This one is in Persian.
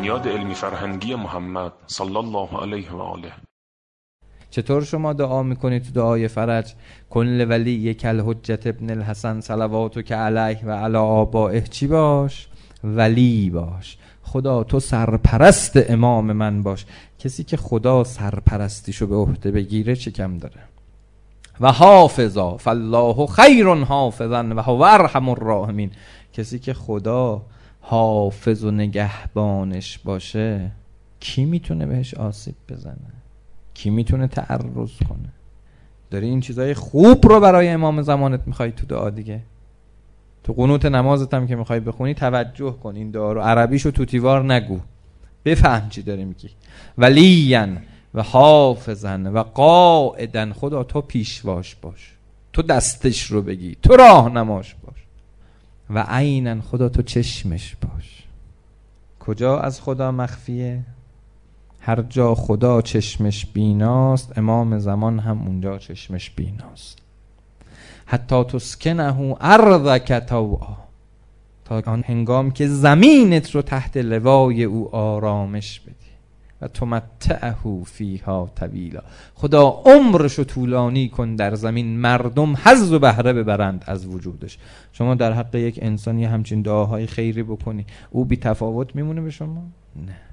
بنیاد علمی فرهنگی محمد صلی الله علیه و آله. چطور شما دعا میکنید تو دعای فرج؟ کل ولی کل حجت ابن الحسن صلواتک علیه و علی آبائه چی باش؟ ولی باش. خدا تو سرپرست امام من باش. کسی که خدا سرپرستیشو به عهده بگیره چه کم داره؟ و حافظا فالله خیر حافظا و هو ارحم الراحمین. کسی که خدا حافظ و نگهبانش باشه کی میتونه بهش آسیب بزنه؟ کی میتونه تعرض کنه؟ داری این چیزای خوب رو برای امام زمانت میخوای تو دعا دیگه. تو قنوت نمازت هم که میخوای بخونی توجه کن، این دعا رو عربیشو توتیوار نگو، بفهم چی داری میگی. ولیین و حافظن و قائدن، خدا تو پیشواش باش، تو دستش رو بگی، تو راهنماش باش. و عینن، خدا تو چشمش باش. کجا از خدا مخفیه؟ هر جا خدا چشمش بیناست امام زمان هم اونجا چشمش بیناست. حتی تسکنه ارضک طوعا، تا آن هنگام که زمینت رو تحت لوای او آرامش بدی. و تمتعه فیها طویلا، خدا عمرش رو طولانی کن در زمین، مردم حظ و بهره ببرند از وجودش. شما در حق یک انسانی همچین دعاهای خیری بکنی، او بی تفاوت میمونه به شما؟ نه.